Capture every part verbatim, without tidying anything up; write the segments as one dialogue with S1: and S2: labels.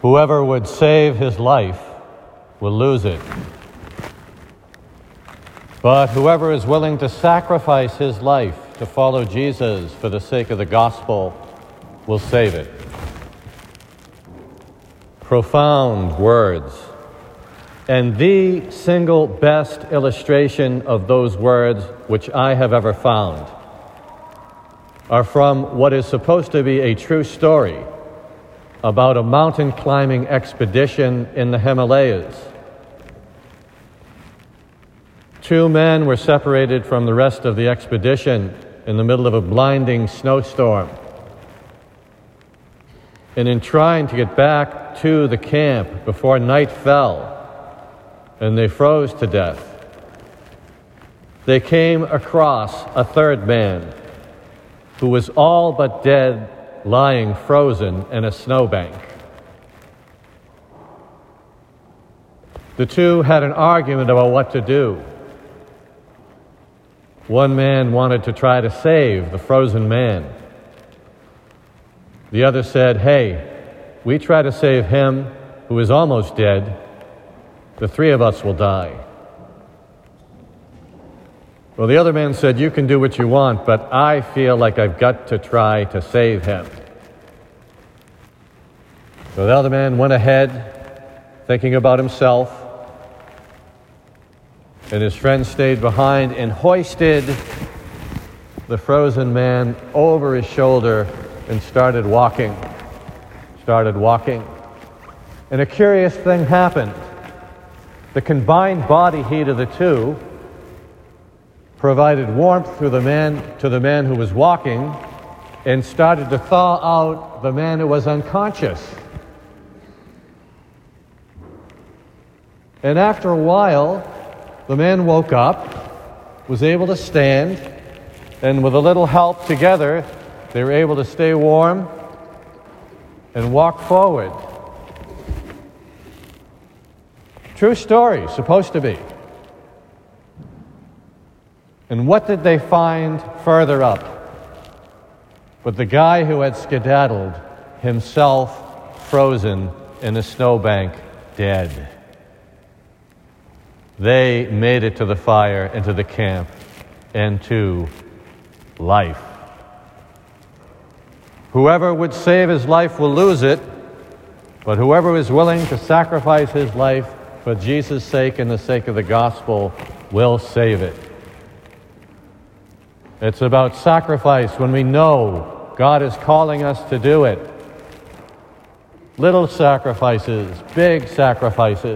S1: Whoever would save his life will lose it. But whoever is willing to sacrifice his life to follow Jesus for the sake of the gospel will save it. Profound words. And the single best illustration of those words which I have ever found are from what is supposed to be a true story about a mountain climbing expedition in the Himalayas. Two men were separated from the rest of the expedition in the middle of a blinding snowstorm. And in trying to get back to the camp before night fell and they froze to death, they came across a third man who was all but dead, lying frozen in a snowbank. The two had an argument about what to do. One man wanted to try to save the frozen man. The other said, "Hey, we try to save him who is almost dead. The three of us will die." Well, the other man said, "You can do what you want, but I feel like I've got to try to save him." So the other man went ahead, thinking about himself, and his friend stayed behind and hoisted the frozen man over his shoulder and started walking, started walking. And a curious thing happened. The combined body heat of the two provided warmth to the man, to the man who was walking and started to thaw out the man who was unconscious. And after a while, the man woke up, was able to stand, and with a little help together, they were able to stay warm and walk forward. True story, supposed to be. And what did they find further up? But the guy who had skedaddled, himself frozen in a snowbank, dead. They made it to the fire and to the camp and to life. Whoever would save his life will lose it, but whoever is willing to sacrifice his life for Jesus' sake and the sake of the gospel will save it. It's about sacrifice when we know God is calling us to do it. Little sacrifices, big sacrifices.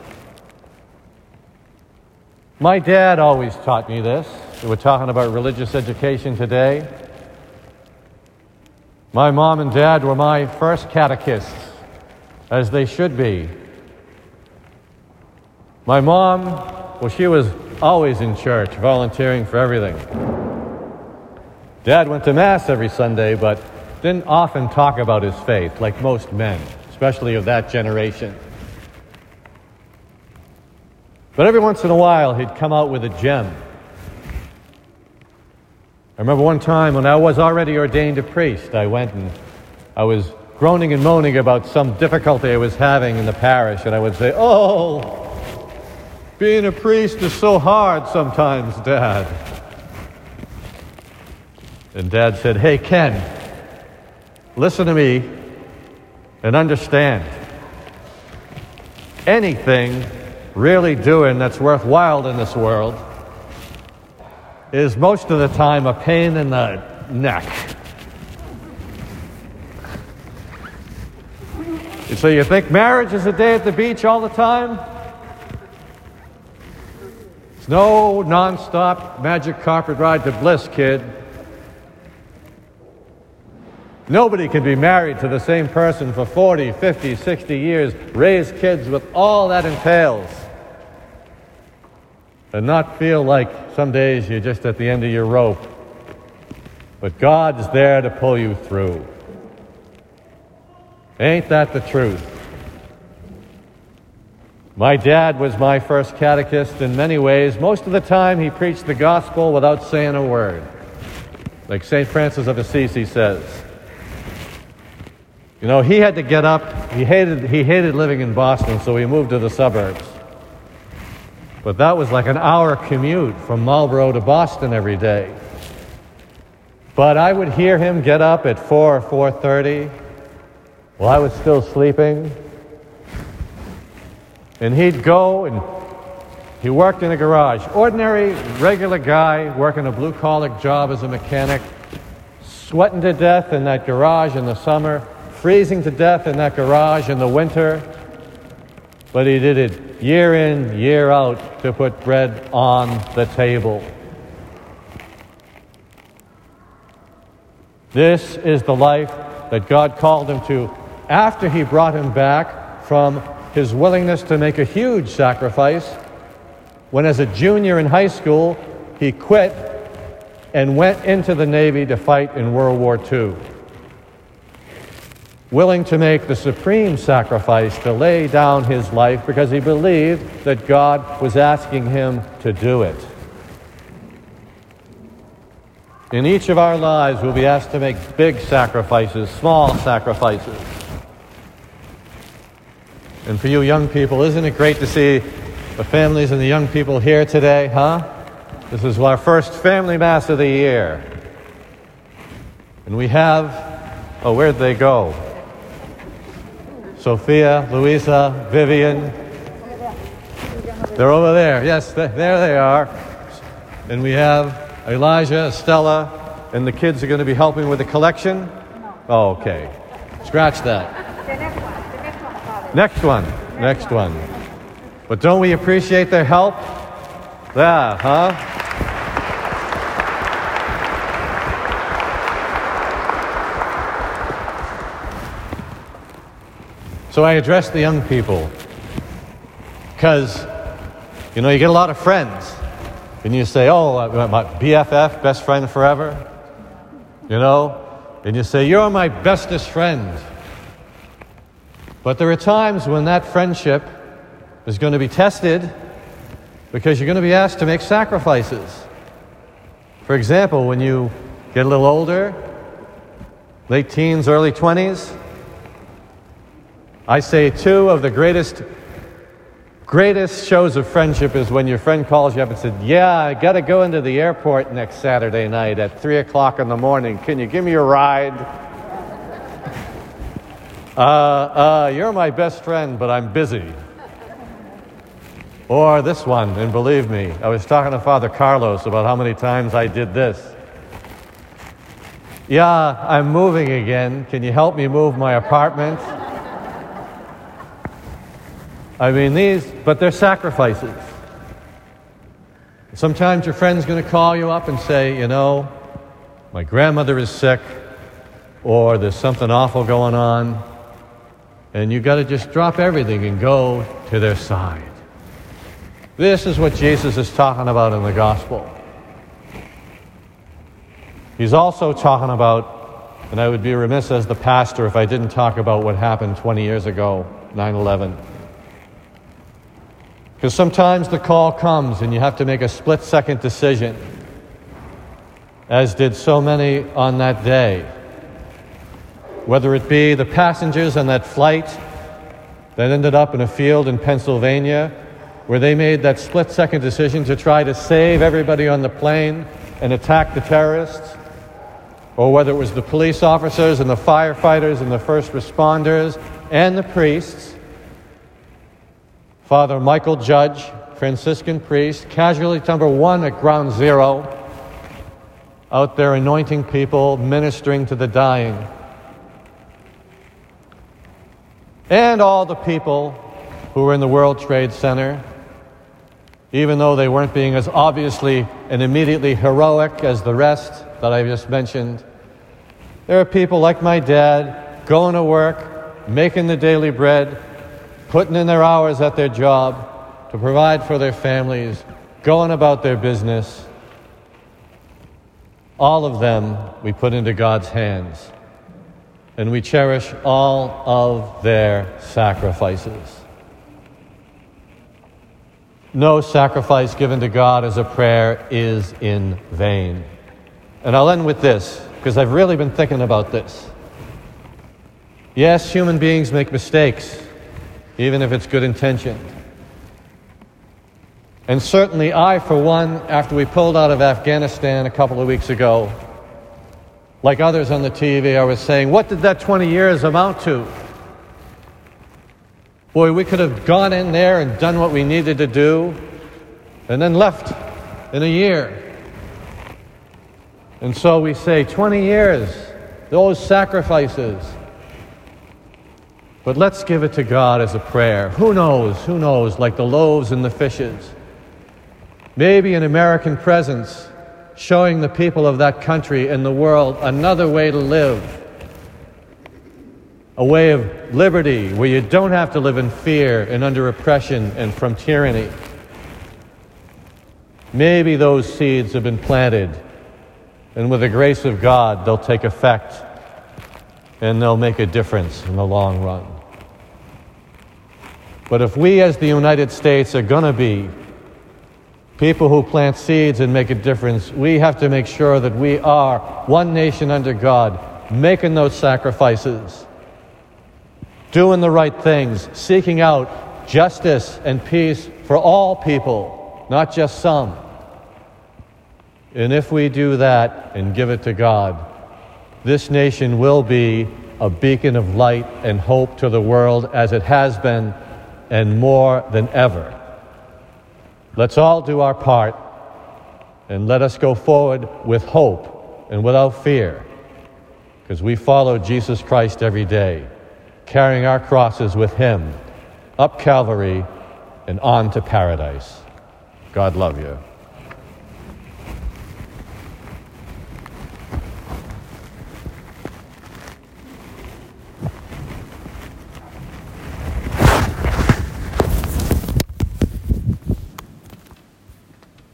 S1: My dad always taught me this. We're talking about religious education today. My mom and dad were my first catechists, as they should be. My mom, well, she was always in church, volunteering for everything. Dad went to Mass every Sunday, but didn't often talk about his faith, like most men, especially of that generation. But every once in a while, he'd come out with a gem. I remember one time when I was already ordained a priest, I went and I was groaning and moaning about some difficulty I was having in the parish, and I would say, "Oh, being a priest is so hard sometimes, Dad." And Dad said, "Hey, Ken, listen to me and understand. Anything really doing that's worthwhile in this world is most of the time a pain in the neck." So you think marriage is a day at the beach all the time? It's no non-stop magic carpet ride to bliss, kid. Nobody can be married to the same person for forty, fifty, sixty years, raise kids with all that entails, and not feel like some days you're just at the end of your rope. But God's there to pull you through. Ain't that the truth? My dad was my first catechist in many ways. Most of the time he preached the gospel without saying a word. Like Saint Francis of Assisi says, You know, he had to get up. He hated, he hated living in Boston, so he moved to the suburbs. But that was like an hour commute from Marlborough to Boston every day. But I would hear him get up at four or four thirty while I was still sleeping. And he'd go and he worked in a garage. Ordinary, regular guy working a blue-collar job as a mechanic, sweating to death in that garage in the summer, freezing to death in that garage in the winter. But he did it year in, year out to put bread on the table. This is the life that God called him to after he brought him back from his willingness to make a huge sacrifice when, as a junior in high school, he quit and went into the Navy to fight in World War Two. Willing to make the supreme sacrifice to lay down his life because he believed that God was asking him to do it. In each of our lives, we'll be asked to make big sacrifices, small sacrifices. And for you young people, isn't it great to see the families and the young people here today, huh? This is our first family mass of the year. And we have, oh, where'd they go? Sophia, Louisa, Vivian. They're over there. Yes, there they are. And we have Elijah, Stella, and the kids are going to be helping with the collection? No. Oh, okay. Scratch that.
S2: The next one. The next one, Father.
S1: Next one.
S2: Next,
S1: next one. one. But don't we appreciate their help? Yeah, huh? So I address the young people because, you know, you get a lot of friends. And you say, oh, my B F F, best friend forever, you know? And you say, you're my bestest friend. But there are times when that friendship is going to be tested because you're going to be asked to make sacrifices. For example, when you get a little older, late teens, early twenties, I say two of the greatest Greatest shows of friendship is when your friend calls you up and says, yeah, I got to go into the airport next Saturday night at three o'clock in the morning. Can you give me a ride? uh, uh, you're my best friend, but I'm busy. Or this one, and believe me, I was talking to Father Carlos about how many times I did this. Yeah, I'm moving again. Can you help me move my apartment? I mean, these, but they're sacrifices. Sometimes your friend's going to call you up and say, you know, my grandmother is sick, or there's something awful going on, and you've got to just drop everything and go to their side. This is what Jesus is talking about in the gospel. He's also talking about, and I would be remiss as the pastor if I didn't talk about what happened twenty years ago, nine eleven. Because sometimes the call comes and you have to make a split-second decision, as did so many on that day. Whether it be the passengers on that flight that ended up in a field in Pennsylvania, where they made that split-second decision to try to save everybody on the plane and attack the terrorists, or whether it was the police officers and the firefighters and the first responders and the priests. Father Michael Judge, Franciscan priest, casualty number one at Ground Zero, out there anointing people, ministering to the dying. And all the people who were in the World Trade Center, even though they weren't being as obviously and immediately heroic as the rest that I just mentioned. There are people like my dad going to work, making the daily bread, putting in their hours at their job to provide for their families, going about their business. All of them we put into God's hands, and we cherish all of their sacrifices. No sacrifice given to God as a prayer is in vain. And I'll end with this, because I've really been thinking about this. Yes, human beings make mistakes, even if it's good intentioned. And certainly I, for one, after we pulled out of Afghanistan a couple of weeks ago, like others on the T V, I was saying, what did that twenty years amount to? Boy, we could have gone in there and done what we needed to do, and then left in a year. And so we say, twenty years, those sacrifices. But let's give it to God as a prayer. Who knows, who knows, like the loaves and the fishes. Maybe an American presence showing the people of that country and the world another way to live. A way of liberty where you don't have to live in fear and under oppression and from tyranny. Maybe those seeds have been planted, and with the grace of God, they'll take effect and they'll make a difference in the long run. But if we as the United States are going to be people who plant seeds and make a difference, we have to make sure that we are one nation under God, making those sacrifices, doing the right things, seeking out justice and peace for all people, not just some. And if we do that and give it to God, this nation will be a beacon of light and hope to the world as it has been, and more than ever. Let's all do our part, and let us go forward with hope and without fear, because we follow Jesus Christ every day, carrying our crosses with Him up Calvary and on to paradise. God love you.